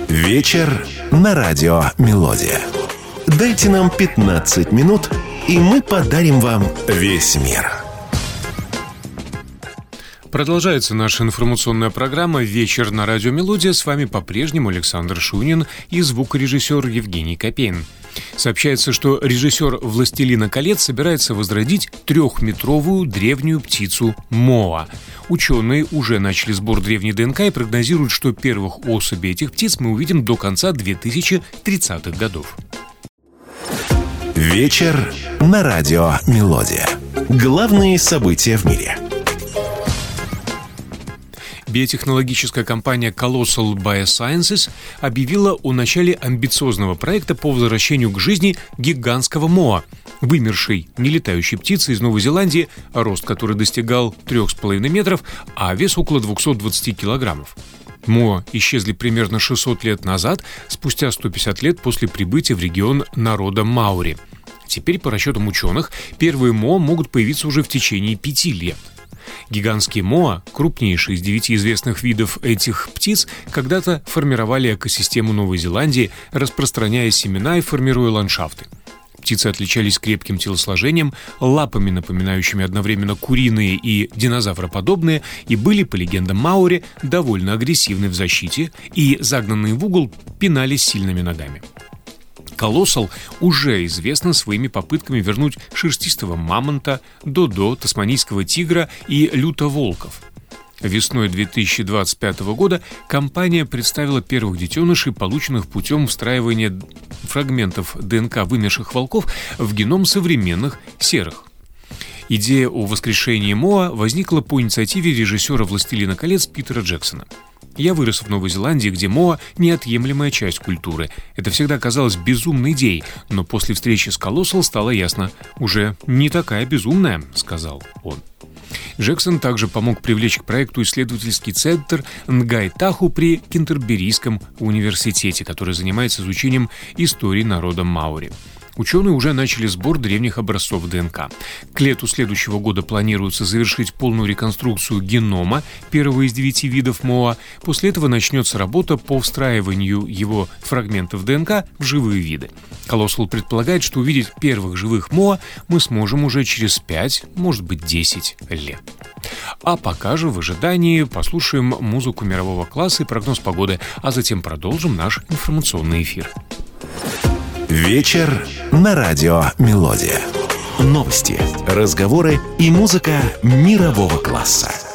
Вечер на радио «Мелодия». Дайте нам 15 минут, и мы подарим вам весь мир. Продолжается наша информационная программа «Вечер на радио «Мелодия». С вами по-прежнему Александр Шунин и звукорежиссер Евгений Копейн. Сообщается, что режиссер «Властелина колец» собирается возродить 3-метровую древнюю птицу Моа. Ученые уже начали сбор древней ДНК и прогнозируют, что первых особей этих птиц мы увидим до конца 2030-х годов. Вечер на радио «Мелодия». Главные события в мире. Биотехнологическая компания Colossal Biosciences объявила о начале амбициозного проекта по возвращению к жизни гигантского моа, вымершей нелетающей птицы из Новой Зеландии, рост которой достигал 3,5 метров, а вес около 220 килограммов. Моа исчезли примерно 600 лет назад, спустя 150 лет после прибытия в регион народа маори. Теперь, по расчетам ученых, первые моа могут появиться уже в течение 5 лет. Гигантские моа, крупнейшие из 9 известных видов этих птиц, когда-то формировали экосистему Новой Зеландии, распространяя семена и формируя ландшафты. Птицы отличались крепким телосложением, лапами, напоминающими одновременно куриные и динозавроподобные, и были, по легендам маори, довольно агрессивны в защите и, загнанные в угол, пинались сильными ногами. Colossal уже известна своими попытками вернуть шерстистого мамонта, додо, тасманийского тигра и лютоволков. Весной 2025 года компания представила первых детенышей, полученных путем встраивания фрагментов ДНК вымерших волков в геном современных серых. Идея о воскрешении моа возникла по инициативе режиссера «Властелина колец» Питера Джексона. Я вырос в Новой Зеландии, где моа – неотъемлемая часть культуры. Это всегда казалось безумной идеей, но после встречи с Colossal стало ясно – уже не такая безумная, сказал он. Джексон также помог привлечь к проекту исследовательский центр Нгай-Таху при Кентерберийском университете, который занимается изучением истории народа маори. Ученые уже начали сбор древних образцов ДНК. К лету следующего года планируется завершить полную реконструкцию генома первого из 9 видов моа. После этого начнется работа по встраиванию его фрагментов ДНК в живые виды. Colossal предполагает, что увидеть первых живых моа мы сможем уже через 5, может быть 10 лет. А пока же в ожидании послушаем музыку мирового класса и прогноз погоды, а затем продолжим наш информационный эфир. Вечер на радио «Мелодия». Новости, разговоры и музыка мирового класса.